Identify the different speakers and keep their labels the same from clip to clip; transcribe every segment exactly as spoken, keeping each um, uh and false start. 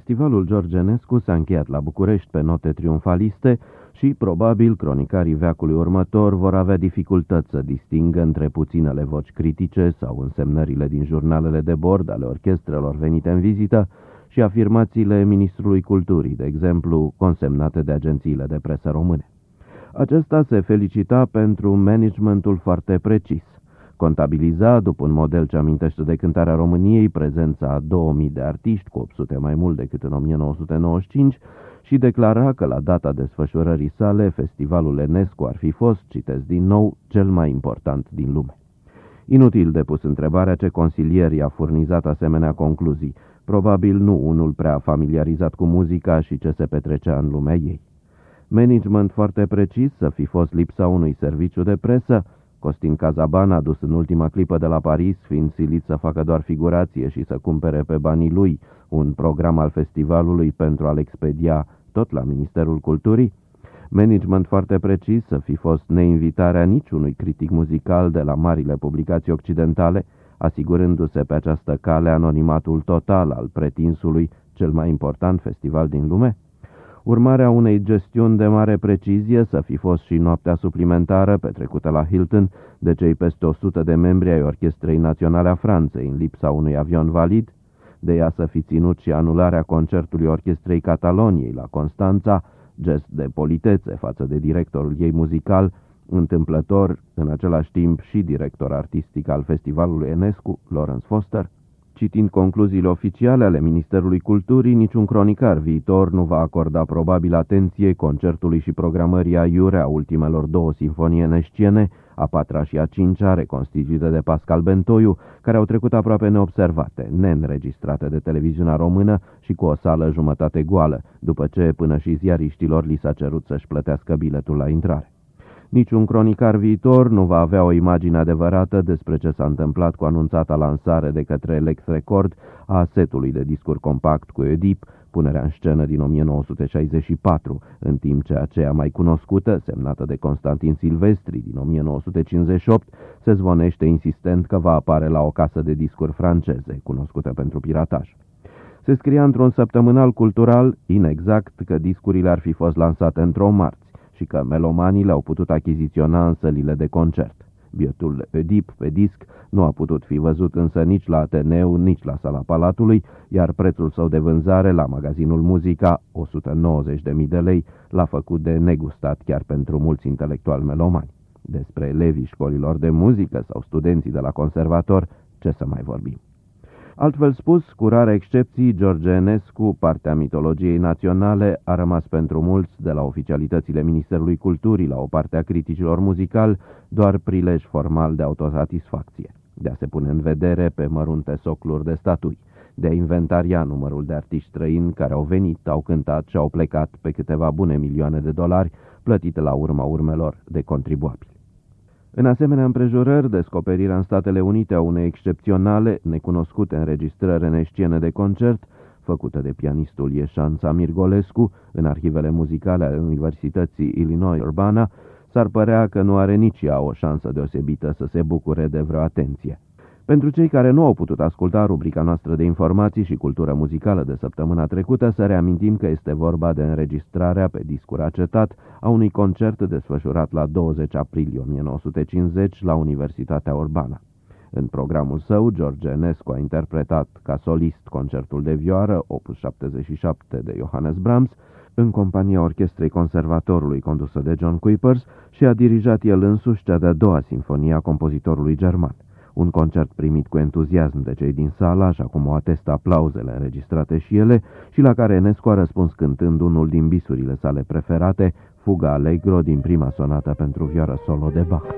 Speaker 1: Festivalul George Enescu s-a încheiat la București pe note triumfaliste și, probabil, cronicarii veacului următor vor avea dificultăți să distingă între puținele voci critice sau însemnările din jurnalele de bord ale orchestrelor venite în vizită și afirmațiile Ministrului Culturii, de exemplu, consemnate de agențiile de presă române. Acesta se felicita pentru managementul foarte precis. Contabiliza, după un model ce amintește de Cântarea României, prezența a două mii de artiști, cu opt sute mai mult decât în o mie nouă sute nouăzeci și cinci, și declara că la data desfășurării sale, Festivalul Enescu ar fi fost, citesc din nou, cel mai important din lume. Inutil de pus întrebarea ce consilier i-a furnizat asemenea concluzii, probabil nu unul prea familiarizat cu muzica și ce se petrecea în lumea ei. Management foarte precis, să fi fost lipsa unui serviciu de presă. Costin Cazaban, adus în ultima clipă de la Paris, fiind silit să facă doar figurație și să cumpere pe banii lui un program al festivalului pentru a-l expedia tot la Ministerul Culturii. Management foarte precis, să fi fost neinvitarea niciunui critic muzical de la marile publicații occidentale, asigurându-se pe această cale anonimatul total al pretinsului cel mai important festival din lume. Urmarea unei gestiuni de mare precizie să fi fost și noaptea suplimentară petrecută la Hilton de cei peste o sută de membri ai Orchestrei Naționale a Franței în lipsa unui avion valid, de ea să fi ținut și anularea concertului Orchestrei Cataloniei la Constanța, gest de politețe față de directorul ei muzical, întâmplător în același timp și director artistic al Festivalului Enescu, Lawrence Foster. Citind concluziile oficiale ale Ministerului Culturii, niciun cronicar viitor nu va acorda probabil atenție concertului și programării aiure a ultimelor două sinfonii enesciene, a patra și a cincea, reconstituite de Pascal Bentoiu, care au trecut aproape neobservate, neînregistrate de televiziunea română și cu o sală jumătate goală, după ce până și ziariștilor li s-a cerut să-și plătească biletul la intrare. Niciun cronicar viitor nu va avea o imagine adevărată despre ce s-a întâmplat cu anunțata lansare de către Elect Record a setului de discuri compact cu Oedip, punerea în scenă din o mie nouă sute șaizeci și patru, în timp ce aceea mai cunoscută, semnată de Constantin Silvestri din o mie nouă sute cincizeci și opt, se zvonește insistent că va apare la o casă de discuri franceze, cunoscută pentru pirataj. Se scria într-un săptămânal cultural, inexact, că discurile ar fi fost lansate într-o marți și că melomanii le-au putut achiziționa în sălile de concert. Bietul Oedip pe disc nu a putut fi văzut însă nici la Ateneu, nici la Sala Palatului, iar prețul său de vânzare la magazinul Muzica, o sută nouăzeci de mii de lei, l-a făcut de negustat chiar pentru mulți intelectuali melomani. Despre elevii școlilor de muzică sau studenții de la conservator, ce să mai vorbim. Altfel spus, cu rare excepții, George Enescu, partea mitologiei naționale, a rămas pentru mulți, de la oficialitățile Ministerului Culturii la o parte a criticilor muzicali, doar prilej formal de autosatisfacție, de a se pune în vedere pe mărunte socluri de statui, de a inventaria numărul de artiști străini care au venit, au cântat și au plecat pe câteva bune milioane de dolari, plătite la urma urmelor de contribuabili. În asemenea împrejurări, descoperirea în Statele Unite a unei excepționale, necunoscute înregistrări enesciene de concert, făcută de pianistul ieșan Samir Golescu în arhivele muzicale ale Universității Illinois-Urbana, s-ar părea că nu are nici ea o șansă deosebită să se bucure de vreo atenție. Pentru cei care nu au putut asculta rubrica noastră de informații și cultură muzicală de săptămâna trecută, să reamintim că este vorba de înregistrarea pe discuri acetat a unui concert desfășurat la douăzeci aprilie o mie nouă sute cincizeci la Universitatea Urbana. În programul său, George Enescu a interpretat ca solist concertul de vioară, opus șaptezeci și șapte de Johannes Brahms, în compania Orchestrei Conservatorului condusă de John Kuipers, și a dirijat el însuși cea de-a doua sinfonie a compozitorului german. Un concert primit cu entuziasm de cei din sală, așa cum o atestă aplauzele înregistrate și ele, și la care Enescu a răspuns cântând unul din bisurile sale preferate, Fuga Allegro din prima sonată pentru vioară solo de Bach.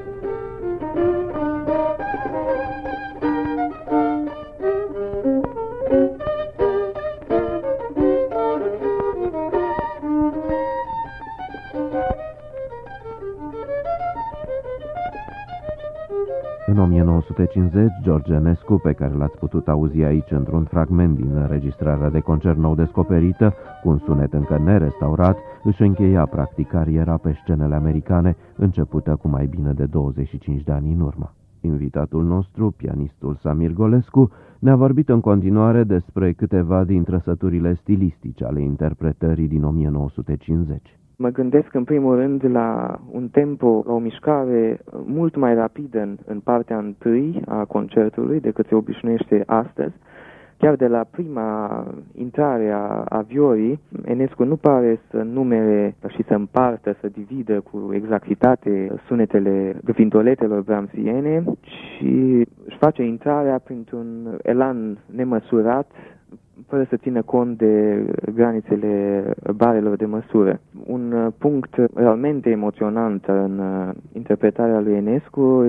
Speaker 1: În o mie nouă sute cincizeci, George Enescu, pe care l-ați putut auzi aici într-un fragment din înregistrarea de concert nou descoperită, cu un sunet încă nerestaurat, își încheia practic cariera pe scenele americane, începută cu mai bine de douăzeci și cinci de ani în urmă. Invitatul nostru, pianistul Samir Golescu, ne-a vorbit în continuare despre câteva din trăsăturile stilistice ale interpretării din o mie nouă sute cincizeci.
Speaker 2: Mă gândesc în primul rând la un tempo, la o mișcare mult mai rapidă în, în partea întâi a concertului decât se obișnuiește astăzi. Chiar de la prima intrare a, a viorii, Enescu nu pare să numere și să împartă, să dividă cu exactitate sunetele vintoletelor brahmsiene, ci își face intrarea printr-un elan nemăsurat, fără să țină cont de granițele barelor de măsură. Un punct realmente emoționant în interpretarea lui Enescu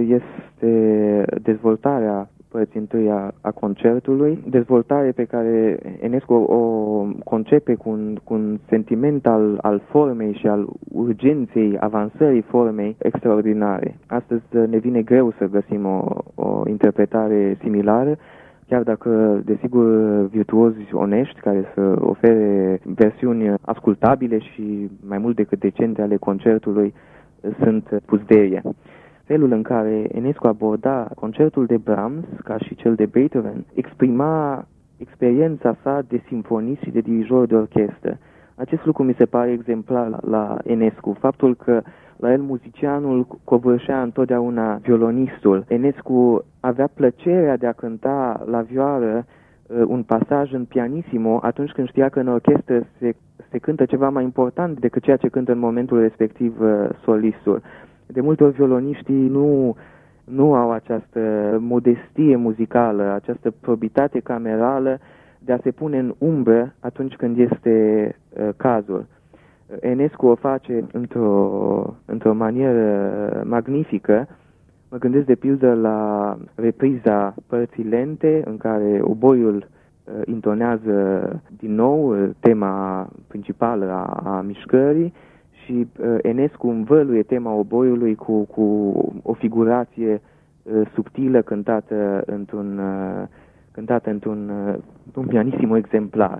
Speaker 2: este dezvoltarea părții întâi a, a concertului, dezvoltare pe care Enescu o concepe cu un, cu un sentiment al, al formei și al urgenței avansării formei extraordinare. Astăzi ne vine greu să găsim o, o interpretare similară, chiar dacă, desigur, virtuozi onești care să ofere versiuni ascultabile și mai mult decât decente ale concertului sunt puzderie. Felul în care Enescu aborda concertul de Brahms, ca și cel de Beethoven, exprima experiența sa de simfonist și de dirijor de orchestră. Acest lucru mi se pare exemplar la, la Enescu, faptul că la el muzicianul covârșea întotdeauna violonistul. Enescu avea plăcerea de a cânta la vioară un pasaj în pianissimo atunci când știa că în orchestră se, se cântă ceva mai important decât ceea ce cântă în momentul respectiv solistul. De multe ori violoniștii nu, nu au această modestie muzicală, această probitate camerală de a se pune în umbră atunci când este uh, cazul. Enescu o face într-o, într-o manieră magnifică. Mă gândesc de pildă la repriza părții lente în care oboiul uh, intonează din nou uh, tema principală a, a mișcării, și uh, Enescu învăluie tema oboiului cu, cu o figurație uh, subtilă cântată într-un, uh, cântată într-un uh, un pianissimo exemplar.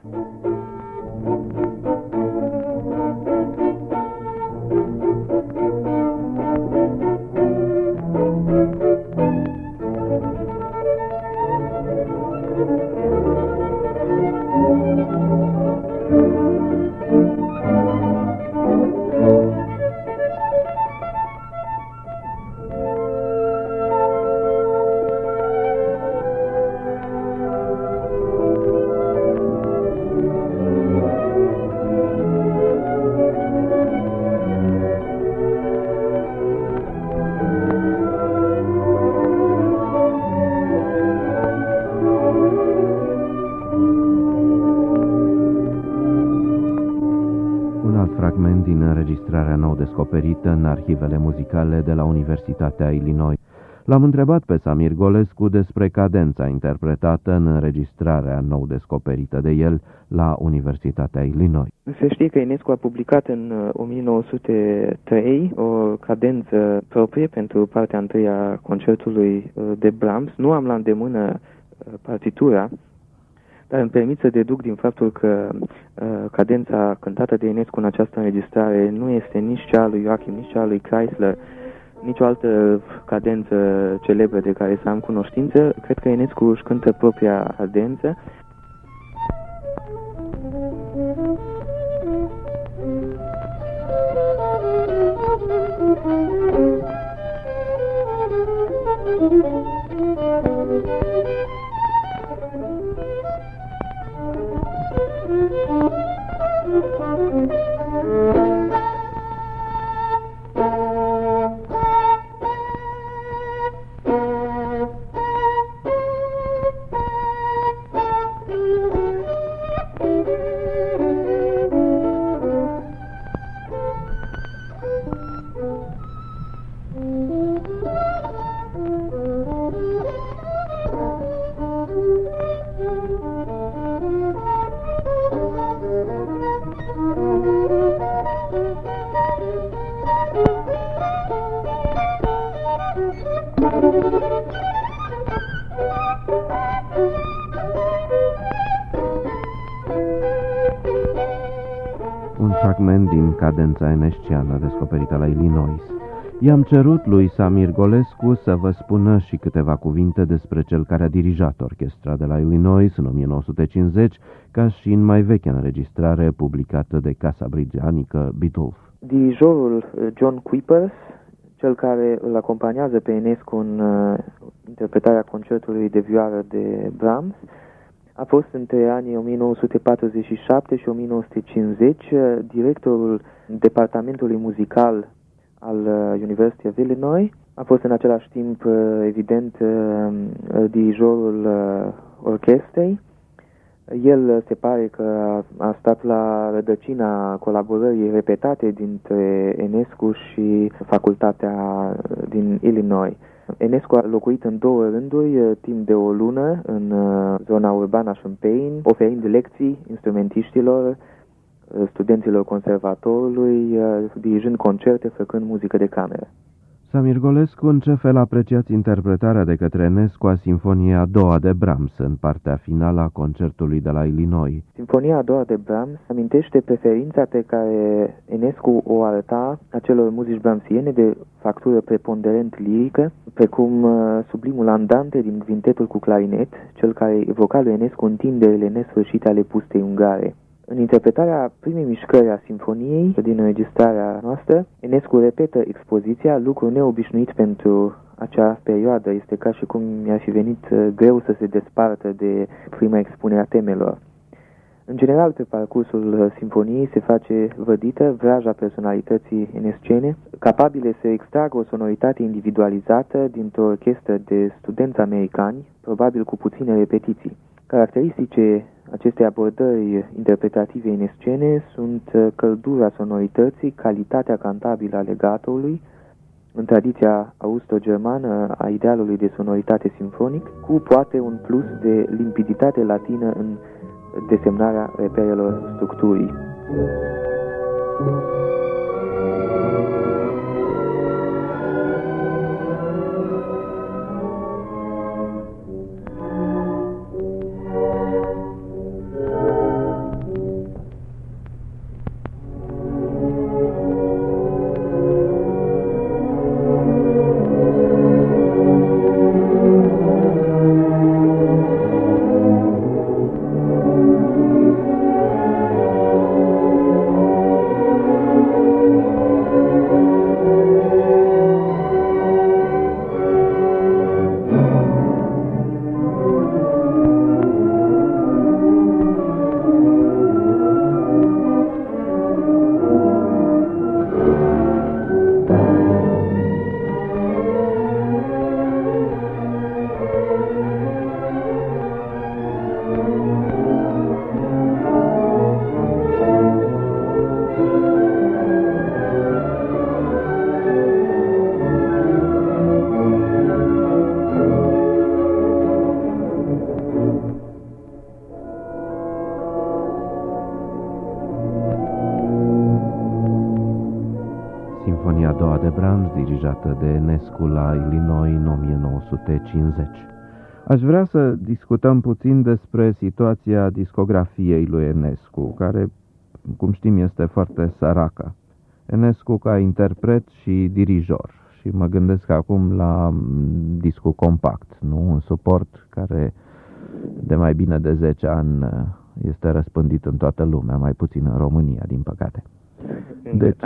Speaker 1: Fragment din înregistrarea nou descoperită în arhivele muzicale de la Universitatea Illinois. L-am întrebat pe Samir Golescu despre cadența interpretată în înregistrarea nou descoperită de el la Universitatea Illinois.
Speaker 2: Se știe că Enescu a publicat în o mie nouă sute trei o cadență proprie pentru partea întâi a concertului de Brahms. Nu am la îndemână partitura, dar îmi permit să deduc din faptul că uh, cadența cântată de Enescu în această înregistrare nu este nici cea a lui Joachim, nici cea a lui Kreisler, nici o altă cadență celebră de care să am cunoștință. Cred că Enescu își cântă propria cadență.
Speaker 1: Un fragment din cadența enesciană descoperită la Illinois. I-am cerut lui Samir Golescu să vă spună și câteva cuvinte despre cel care a dirijat orchestra de la Illinois în o mie nouă sute cincizeci, ca și în mai vechea înregistrare publicată de casa britanică Beatles.
Speaker 2: Dirijorul John Kuipers, cel care îl acompaniază pe Enescu în uh, interpretarea concertului de vioară de Brahms, a fost între anii o mie nouă sute patruzeci și șapte și o mie nouă sute cincizeci uh, directorul departamentului muzical al uh, University of Illinois. A fost în același timp, uh, evident, uh, dirijorul uh, orchestrei. El se pare că a stat la rădăcina colaborării repetate dintre Enescu și facultatea din Illinois. Enescu a locuit în două rânduri timp de o lună în zona urbană a Champaign, oferind lecții instrumentiștilor, studenților conservatorului, dirijând concerte, făcând muzică de cameră.
Speaker 1: Samir Golescu, în ce fel apreciați interpretarea de către Enescu a Sinfoniei a doua de Brahms în partea finală a concertului de la Illinois?
Speaker 2: Sinfonia a doua de Brahms amintește preferința pe care Enescu o arăta acelor muzici brahmsiene de factură preponderent lirică, precum sublimul andante din Quintetul cu clarinet, cel care evoca lui Enescu întinderile nesfârșite ale pustei ungare. În interpretarea primei mișcări a sinfoniei din înregistrarea noastră, Enescu repetă expoziția, lucru neobișnuit pentru acea perioadă. Este ca și cum mi-ar fi venit greu să se despartă de prima expunere a temelor. În general, pe parcursul sinfoniei se face vădită vraja personalității enescene, capabile să extragă o sonoritate individualizată dintr-o orchestră de studenți americani, probabil cu puține repetiții. Caracteristice acestei abordări interpretative enescene sunt căldura sonorității, calitatea cantabilă a legatoului, în tradiția austo-germană a idealului de sonoritate simfonic, cu poate un plus de limpiditate latină în desemnarea reperelor structurii.
Speaker 1: Sinfonia a doua de Brahms, dirijată de Enescu la Illinois în o mie nouă sute cincizeci. Aș vrea să discutăm puțin despre situația discografiei lui Enescu, care, cum știm, este foarte săracă. Enescu ca interpret și dirijor. Și mă gândesc acum la discul compact, nu? Un suport care de mai bine de zece ani este răspândit în toată lumea, mai puțin în România, din păcate. Deci,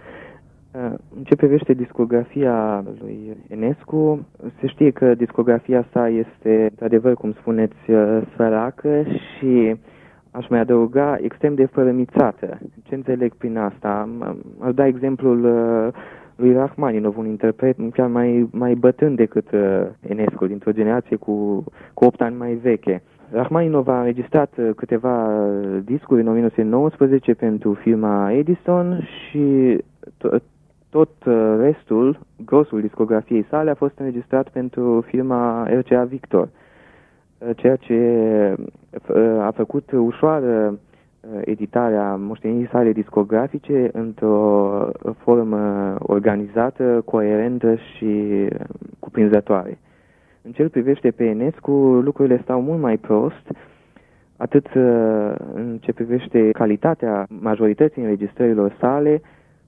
Speaker 2: în ce privește discografia lui Enescu, se știe că discografia sa este, într-adevăr, cum spuneți, săracă și, aș mai adăuga, extrem de fărămițată. Ce înțeleg prin asta? Aș da exemplul lui Rachmaninov, un interpret chiar mai, mai bătrân decât Enescu, dintr-o generație cu, cu opt ani mai veche. Rachmaninov a înregistrat câteva discuri în o mie nouă sute nouăsprezece pentru firma Edison și tot restul, grosul discografiei sale, a fost înregistrat pentru firma R C A Victor, ceea ce a făcut ușoară editarea moștenirii sale discografice într-o formă organizată, coerentă și cuprinzătoare. În ce privește pe Enescu, lucrurile stau mult mai prost, atât în ce privește calitatea majorității înregistrărilor sale,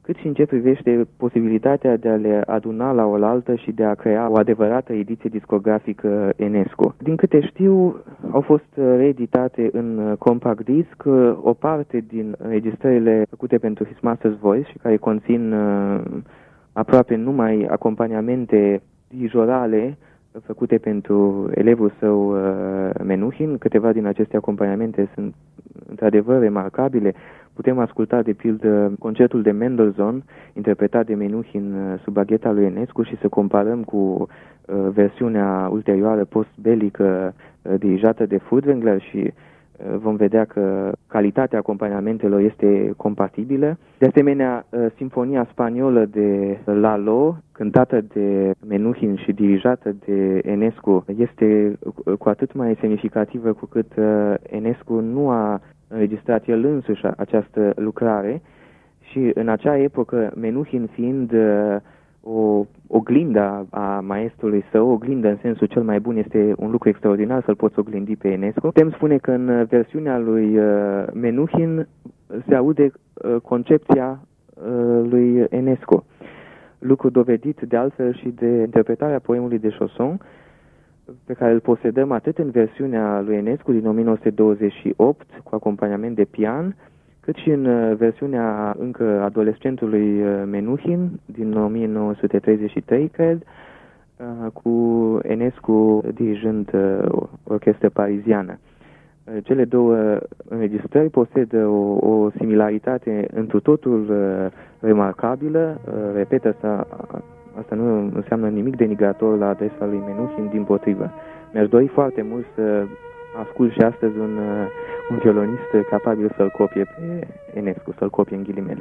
Speaker 2: cât și în ce privește posibilitatea de a le aduna la oaltă și de a crea o adevărată ediție discografică Enescu. Din câte știu, au fost reeditate în compact disc o parte din înregistrările făcute pentru His Master's Voice și care conțin aproape numai acompaniamente dirijorale făcute pentru elevul său Menuhin. Câteva din aceste acompaniamente sunt într-adevăr remarcabile. Putem asculta, de pildă, concertul de Mendelssohn, interpretat de Menuhin sub bagheta lui Enescu, și să comparăm cu uh, versiunea ulterioară post-belică uh, dirijată de Furtwängler și uh, vom vedea că calitatea acompaniamentelor este compatibilă. De asemenea, uh, Sinfonia spaniolă de Lalo, cântată de Menuhin și dirijată de Enescu, este cu atât mai semnificativă cu cât uh, Enescu nu a înregistrat el însuși această lucrare și în acea epocă, Menuhin fiind uh, o oglindă a maestrului său, oglindă în sensul cel mai bun, este un lucru extraordinar să-l poți oglindi pe Enescu. Putem spune că în versiunea lui uh, Menuhin se aude uh, concepția uh, lui Enescu. Lucru dovedit de altfel și de interpretarea poemului de Chausson, pe care îl posedăm atât în versiunea lui Enescu din o mie nouă sute douăzeci și opt cu acompaniament de pian, cât și în versiunea încă adolescentului Menuhin din o mie nouă sute treizeci și trei, cred, cu Enescu dirijând o orchestră pariziană. Cele două înregistrări posedă o, o similaritate întru totul remarcabilă. Repet, asta Asta nu înseamnă nimic denigrator la adresa lui Menuhin, dimpotrivă. Mi-aș dori foarte mult să ascult și astăzi un, un violonist capabil să-l copie pe Enescu, să-l copie în ghilimele.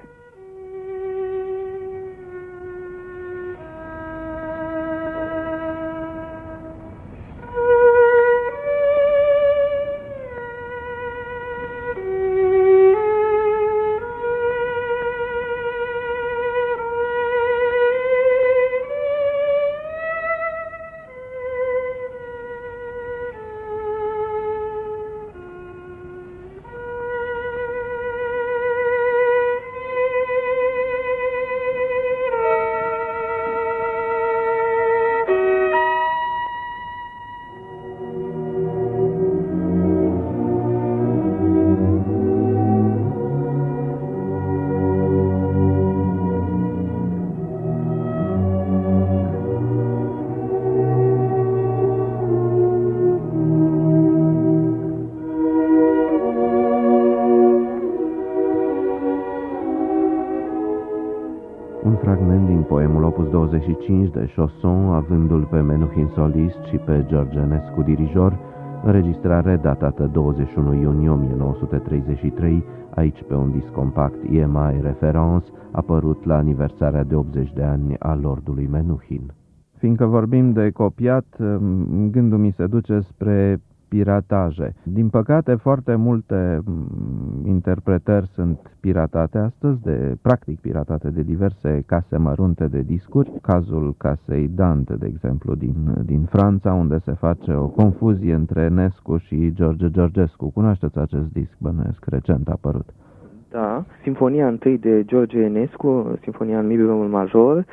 Speaker 1: Poemul opus douăzeci și cinci de Chausson, avându-l pe Menuhin solist și pe George Enescu dirijor, înregistrare datată douăzeci și unu iunie o mie nouă sute treizeci și trei, aici pe un disc compact E M I Reference, apărut la aniversarea de optzeci de ani a lordului Menuhin. Fiindcă vorbim de copiat, gândul mi se duce spre pirataje. Din păcate, foarte multe interpretări sunt piratate astăzi, de, practic piratate de diverse case mărunte de discuri. Cazul casei Dante, de exemplu, din, din Franța, unde se face o confuzie între Enescu și George Georgescu. Cunoașteți acest disc, bănuiesc, recent apărut?
Speaker 2: Da, Sinfonia întâi de George Enescu, Sinfonia în mi bemol major,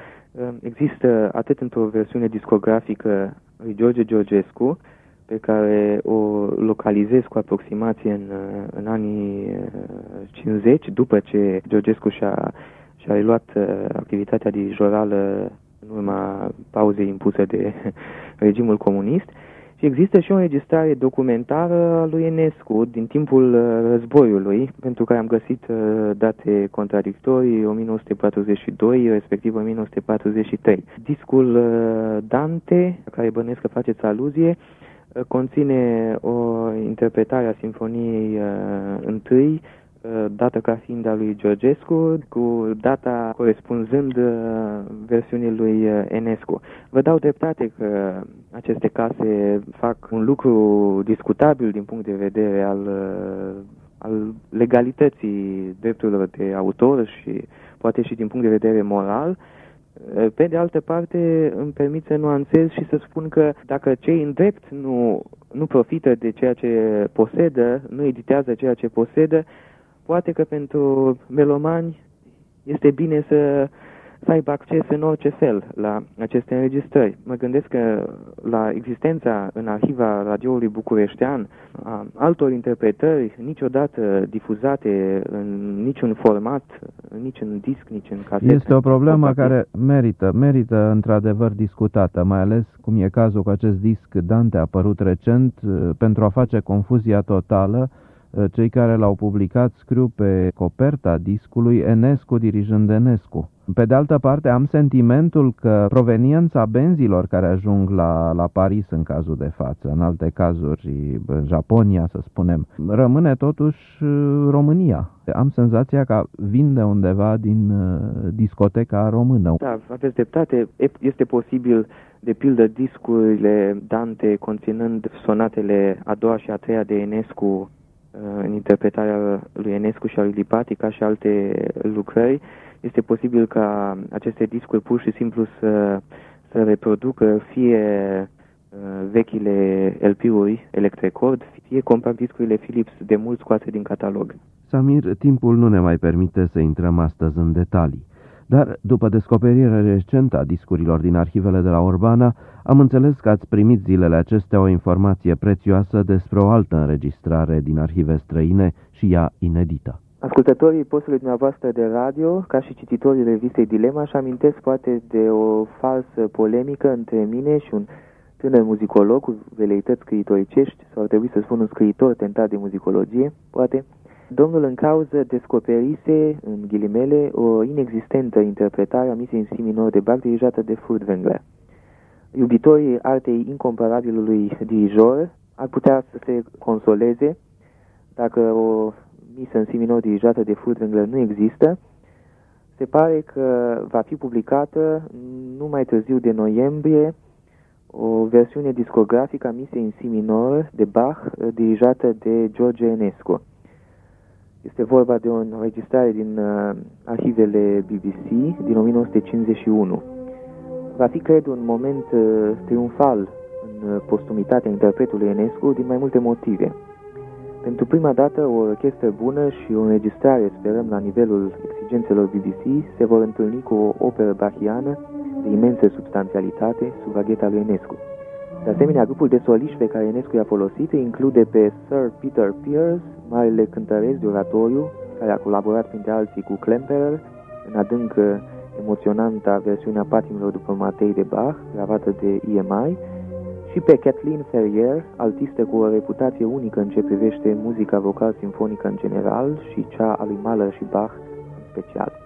Speaker 2: există atât într-o versiune discografică lui George Georgescu, pe care o localizez cu aproximație în, în anii cincizeci, după ce Georgescu și-a, și-a reluat activitatea dirijorală în urma pauzei impuse de regimul comunist. Și există și o înregistrare documentară a lui Enescu din timpul războiului, pentru care am găsit date contradictorii, o mie nouă sute patruzeci și doi, respectiv o mie nouă sute patruzeci și trei. Discul Dante, la care bănuiesc că faceți aluzie, conține o interpretare a Sinfoniei uh, întâi, uh, dată ca fiind a lui Georgescu, cu data corespunzând uh, versiunii lui uh, Enescu. Vă dau dreptate că aceste case fac un lucru discutabil din punct de vedere al, uh, al legalității drepturilor de autor și poate și din punct de vedere moral. Pe de altă parte, îmi permit să nuanțez și să spun că dacă cei în drept nu, nu profită de ceea ce posedă, nu editează ceea ce posedă, poate că pentru melomani este bine să, să aibă acces în orice fel la aceste înregistrări. Mă gândesc că la existența în arhiva radioului bucureștean a altor interpretări niciodată difuzate în niciun format, nici în disc, nici în casetă.
Speaker 1: Este o problemă care merită, merită într-adevăr discutată, mai ales cum e cazul cu acest disc Dante apărut recent, pentru a face confuzia totală. Cei care l-au publicat scriu pe coperta discului Enescu dirijând Enescu. Pe de altă parte, am sentimentul că proveniența benzilor care ajung la, la Paris în cazul de față, în alte cazuri, în Japonia, să spunem, rămâne totuși România. Am senzația că vin de undeva din discoteca română.
Speaker 2: Da, aveți dreptate. Este posibil, de pildă, discurile Dante conținând sonatele a doua și a treia de Enescu, în interpretarea lui Enescu și a lui Lipati, ca și alte lucrări. Este posibil ca aceste discuri pur și simplu să, să reproducă fie uh, vechile L P-uri Electrecord, fie compact discurile Philips de mult scoase din catalog.
Speaker 1: Samir, timpul nu ne mai permite să intrăm astăzi în detalii. Dar, după descoperirea recentă a discurilor din arhivele de la Urbana, am înțeles că ați primit zilele acestea o informație prețioasă despre o altă înregistrare din arhive străine și ea inedită.
Speaker 2: Ascultătorii postului dumneavoastră de radio, ca și cititorii revistei Dilema, își amintesc poate de o falsă polemică între mine și un tânăr muzicolog cu veleități scriitoricești, sau ar trebui să spun un scriitor tentat de muzicologie, poate. Domnul în cauză descoperise, în ghilimele, o inexistentă interpretare a misiei în si minor de Bach dirijată de Furtwängler. Iubitorii artei incomparabilului dirijor ar putea să se consoleze dacă o misă în si minor dirijată de Furtwängler nu există. Se pare că va fi publicată nu mai târziu de noiembrie o versiune discografică a misiei în si minor de Bach dirijată de George Enescu. Este vorba de o înregistrare din uh, arhivele B B C din o mie nouă sute cincizeci și unu. Va fi, cred, un moment uh, triumfal în uh, postumitatea interpretului Enescu din mai multe motive. Pentru prima dată, o orchestră bună și o înregistrare, sperăm, la nivelul exigențelor B B C, se vor întâlni cu o operă bachiană de imensă substanțialitate sub agheta lui Enescu. De asemenea, grupul de soliști pe care Enescu i-a folosit include pe Sir Peter Pears, marele cântăresc de oratoriu, care a colaborat printre alții cu Klemperer în adânc emoționanta versiunea Patimilor după Matei de Bach, gravată de E M I, și pe Kathleen Ferrier, altistă cu o reputație unică în ce privește muzica vocal simfonică în general și cea a lui Mahler și Bach în special.